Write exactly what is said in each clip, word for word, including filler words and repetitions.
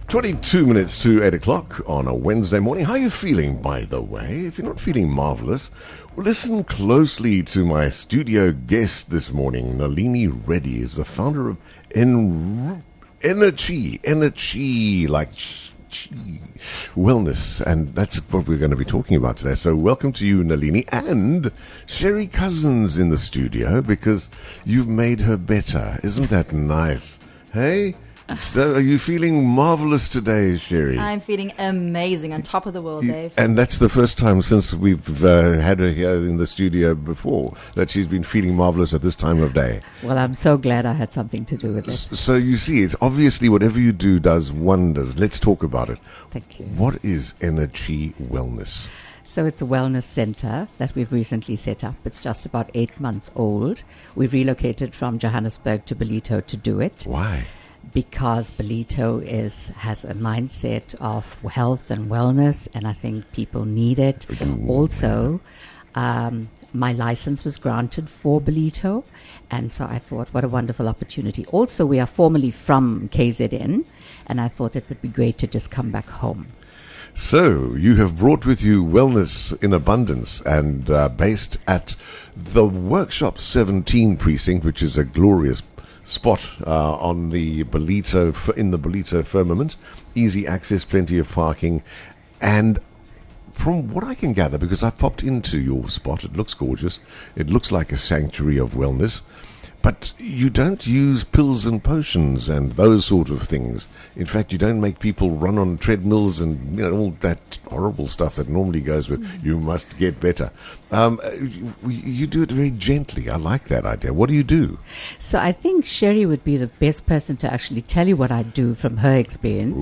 twenty-two minutes to eight o'clock on a Wednesday morning. How are you feeling, by the way? If you're not feeling marvelous, well, listen closely to my studio guest this morning. Nalini Reddy is the founder of En- Energy, Energy, like ch- ch- wellness, and that's what we're going to be talking about today. So welcome to you, Nalini, and Sherry Cousins in the studio, because you've made her better. Isn't that nice? Hey? So are you feeling marvelous today, Sherry? I'm feeling amazing, on top of the world, Dave. And that's the first time since we've uh, had her here in the studio before that she's been feeling marvelous at this time of day. Well, I'm so glad I had something to do with it. So you see, it's obviously whatever you do does wonders. Let's talk about it. Thank you. What is Energy Wellness? So it's a wellness center that we've recently set up. It's just about eight months old. We've relocated from Johannesburg to Ballito to do it. Why? Because Ballito is has a mindset of health and wellness, and I think people need it. Mm. Also, um, my license was granted for Ballito, and so I thought, what a wonderful opportunity. Also, we are formerly from K Z N, and I thought it would be great to just come back home. So, you have brought with you wellness in abundance and uh, based at the Workshop seventeen precinct, which is a glorious spot uh, on the Ballito, in the Ballito firmament. Easy access, plenty of parking, and from what I can gather, because I've popped into your spot, it looks gorgeous. It looks like a sanctuary of wellness. But you don't use pills and potions and those sort of things. In fact, you don't make people run on treadmills and, you know, all that horrible stuff that normally goes with you must get better. Um, you, you do it very gently. I like that idea. What do you do? So I think Sherry would be the best person to actually tell you what I do from her experience.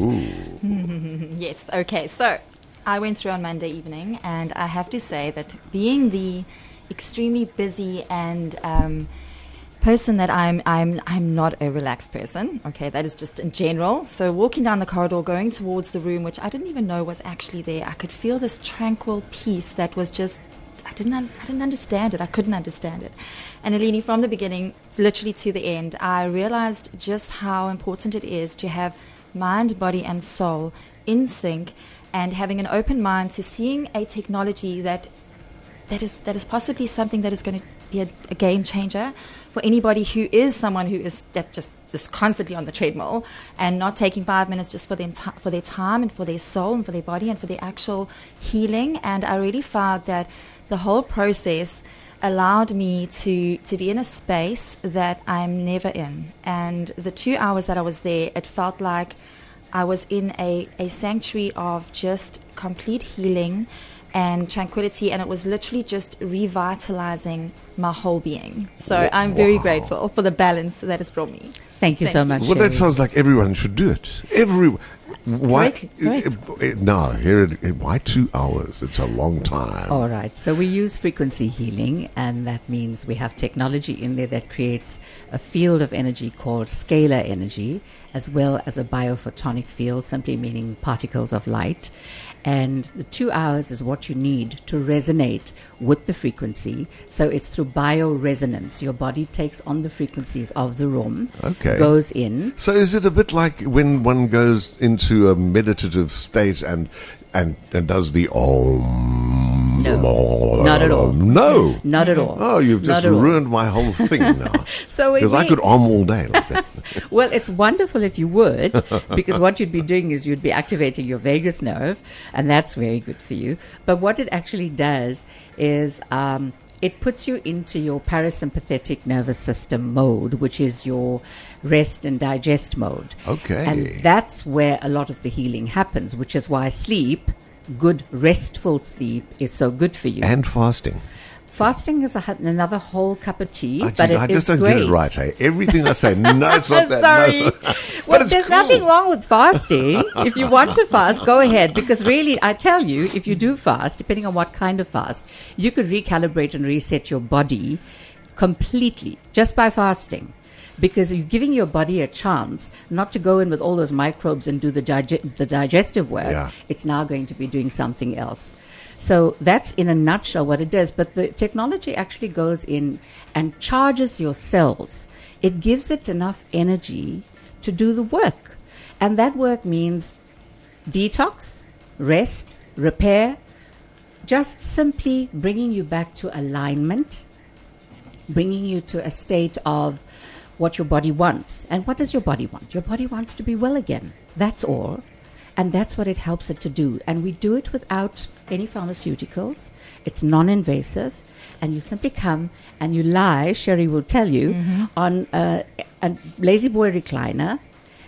Yes, okay. So I went through on Monday evening, and I have to say that being the extremely busy and um, person that I'm, I'm, I'm not a relaxed person. Okay, that is just in general. So walking down the corridor, going towards the room, which I didn't even know was actually there, I could feel this tranquil peace that was just, I didn't, un- I didn't understand it. I couldn't understand it. And Alini, from the beginning, literally to the end, I realized just how important it is to have mind, body, and soul in sync, and having an open mind to seeing a technology that that is that is possibly something that is going to be a, a game changer for anybody who is someone who is that just is constantly on the treadmill and not taking five minutes just for them t- for their time and for their soul and for their body and for their actual healing. And I really found that the whole process allowed me to to be in a space that I'm never in. And the two hours that I was there, it felt like I was in a, a sanctuary of just complete healing and tranquility, and it was literally just revitalizing my whole being. So Wow. I'm very grateful for the balance that it's brought me. Thank you Thank so you. much, Well, Sherry. that sounds like everyone should do it. Everyone. Why? Correctly, correct. uh, uh, No, here. It, why two hours? It's a long time. All right. So we use frequency healing, and that means we have technology in there that creates a field of energy called scalar energy, as well as a biophotonic field, simply meaning particles of light. And the two hours is what you need to resonate with the frequency. So it's through bioresonance. Your body takes on the frequencies of the room, Okay. goes in. So is it a bit like when one goes into a meditative state and and, and does the om? No, not at all. No. Not at all. Oh, you've Not just at all. ruined my whole thing now. So it Because I mean- could om all day like that. Well, it's wonderful if you would, because what you'd be doing is you'd be activating your vagus nerve, and that's very good for you. But what it actually does is um, it puts you into your parasympathetic nervous system mode, which is your rest and digest mode. Okay. And that's where a lot of the healing happens, which is why sleep, good restful sleep, is so good for you. And fasting. Fasting is a, h- another whole cup of tea, I, but just, it I just is don't great. get it right, hey? Everything I say, no, it's not that. Sorry. No, Well, it's there's cool. nothing wrong with fasting. If you want to fast, go ahead. Because really, I tell you, if you do fast, depending on what kind of fast, you could recalibrate and reset your body completely just by fasting. Because you're giving your body a chance not to go in with all those microbes and do the, dige- the digestive work. Yeah. It's now going to be doing something else. So that's in a nutshell what it does. But the technology actually goes in and charges your cells. It gives it enough energy to do the work. And that work means detox, rest, repair, just simply bringing you back to alignment, bringing you to a state of what your body wants. And what does your body want? Your body wants to be well again. That's all. And that's what it helps it to do. And we do it without any pharmaceuticals. It's non-invasive. And you simply come and you lie, Sherry will tell you, mm-hmm. on a, a lazy boy recliner,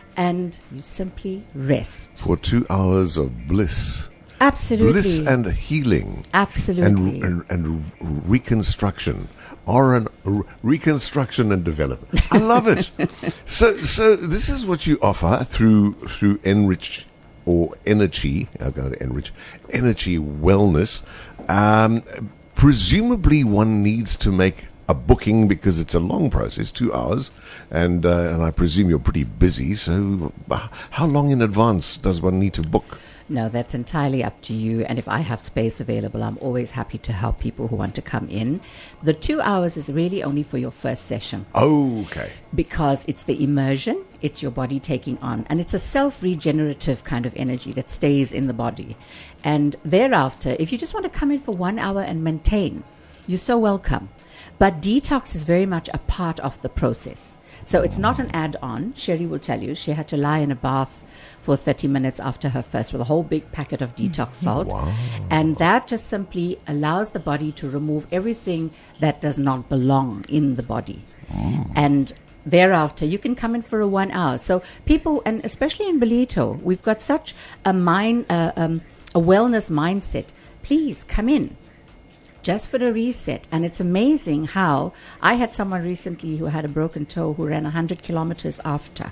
and you simply rest. For two hours of bliss. Absolutely. Bliss and healing. Absolutely. And, and, and reconstruction. Or an re- reconstruction and development. I love it. so so this is what you offer through through Enrich or Energy, I was going to say Enrich, Energy Wellness. Um, presumably one needs to make a booking because it's a long process, two hours, and uh, and I presume you're pretty busy. So uh, how long in advance does one need to book? No, that's entirely up to you. And if I have space available, I'm always happy to help people who want to come in. The two hours is really only for your first session. Oh, okay. Because it's the immersion, it's your body taking on. And it's a self-regenerative kind of energy that stays in the body. And thereafter, if you just want to come in for one hour and maintain, you're so welcome. But detox is very much a part of the process. So it's not an add-on. Sherry will tell you she had to lie in a bath for thirty minutes after her first with a whole big packet of detox salt. Wow. And that just simply allows the body to remove everything that does not belong in the body. Mm. And thereafter, you can come in for a one hour. So people, and especially in Ballito, we've got such a mind, uh, um, a wellness mindset. Please come in. Just for a reset. And it's amazing how I had someone recently who had a broken toe who ran one hundred kilometers after.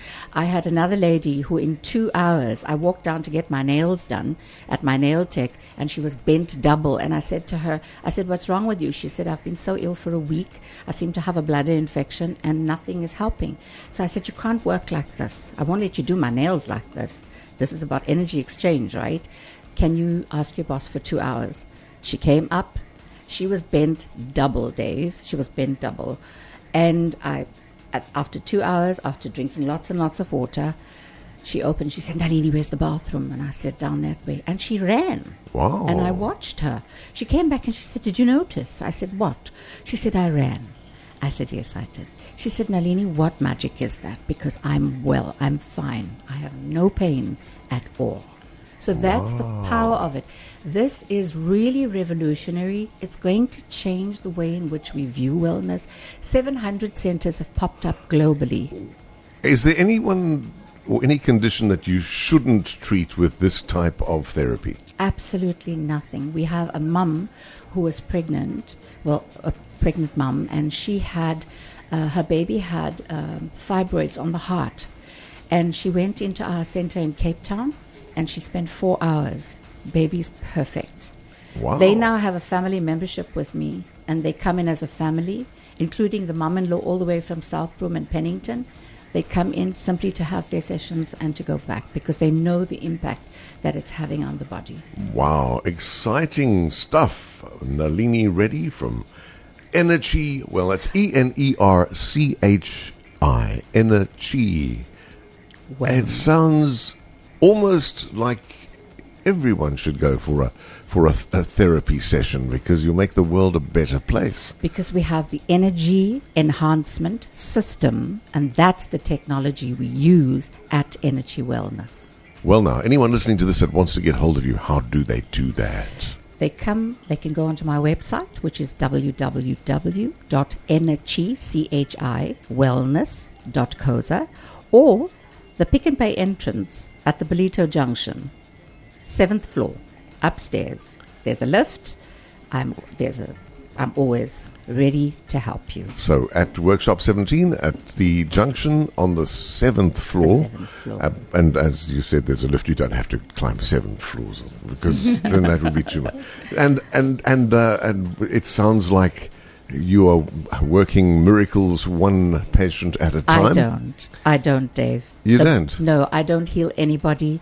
I had another lady who in two hours, I walked down to get my nails done at my nail tech, and she was bent double. And I said to her, I said, what's wrong with you? She said, I've been so ill for a week. I seem to have a bladder infection and nothing is helping. So I said, you can't work like this. I won't let you do my nails like this. This is about energy exchange, right? Can you ask your boss for two hours? She came up. She was bent double, Dave. She was bent double. And I, at, after two hours, after drinking lots and lots of water, she opened. She said, Nalini, where's the bathroom? And I said, down that way. And she ran. Wow. And I watched her. She came back and she said, did you notice? I said, what? She said, I ran. I said, yes, I did. She said, Nalini, what magic is that? Because I'm well. I'm fine. I have no pain at all. So that's wow. the power of it. This is really revolutionary. It's going to change the way in which we view wellness. seven hundred centers have popped up globally. Is there anyone or any condition that you shouldn't treat with this type of therapy? Absolutely nothing. We have a mum who was pregnant, well, a pregnant mum, and she had, uh, her baby had um, fibroids on the heart. And she went into our center in Cape Town, and she spent four hours. Baby's perfect. Wow. They now have a family membership with me, and they come in as a family, including the mom-in-law all the way from Southbroom and Pennington. They come in simply to have their sessions and to go back because they know the impact that it's having on the body. Wow, exciting stuff. Nalini Reddy from Energy, well, that's E N E R C H I, Energy. Well, it sounds almost like everyone should go for a for a, a therapy session because you make the world a better place. Because we have the energy enhancement system, and that's the technology we use at Energy Wellness. Well, now, anyone listening to this that wants to get hold of you, how do they do that? They come, they can go onto my website, which is w w w dot energy wellness dot c o s a, or the Pick n Pay entrance at the Ballito Junction, seventh floor, upstairs. There's a lift. I'm there's a. I'm always ready to help you. So at Workshop seventeen at the junction on the seventh floor, The seventh floor. Uh, and as you said, there's a lift. You don't have to climb seven floors because then that would be too much. And and and uh, and it sounds like you are working miracles one patient at a time. I don't. I don't, Dave. You The- don't? No, I don't heal anybody.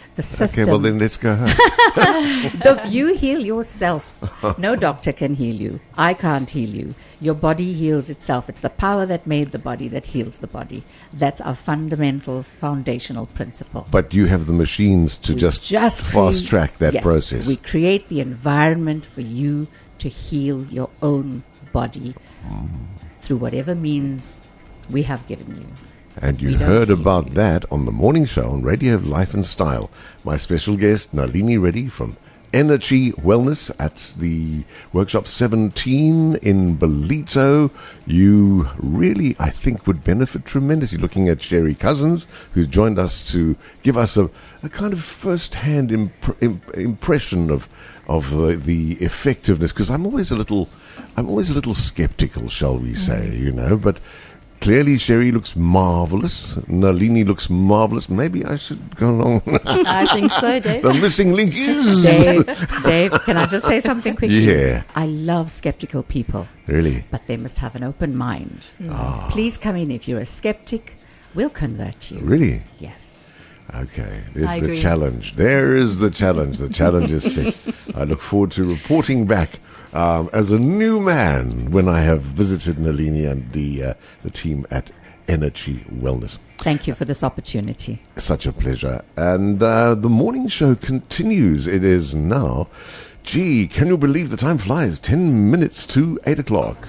The system. Okay, well then let's go home. The, you heal yourself. No doctor can heal you. I can't heal you. Your body heals itself. It's the power that made the body that heals the body. That's our fundamental, foundational principle. But you have the machines to We just, just fast cre- track that yes, process. We create the environment for you to heal your own body through whatever means we have given you. And you We don't heard heal about you. that on the morning show on Radio Life and Style. My special guest, Nalini Reddy from Energy Wellness at the Workshop seventeen in Belito. You really, I think, would benefit tremendously. Looking at Sherry Cousins, who's joined us to give us a, a kind of first-hand imp- imp- impression of of the, the effectiveness. Because I'm always a little, I'm always a little skeptical, shall we say? Mm. You know, but. Clearly, Sherry looks marvelous. Nalini looks marvelous. Maybe I should go along. I think so, Dave. The missing link is Dave, Dave, can I just say something quickly? Yeah. I love skeptical people, Really. but they must have an open mind. Ah. Please come in. If you're a skeptic, we'll convert you. Really? Yes. Okay. There's I the agree. challenge. There is the challenge. The challenge is set. I look forward to reporting back um, as a new man when I have visited Nalini and the uh, the team at Energy Wellness. Thank you for this opportunity. Such a pleasure. And uh, the morning show continues. It is now, gee, can you believe the time flies? Ten minutes to eight o'clock.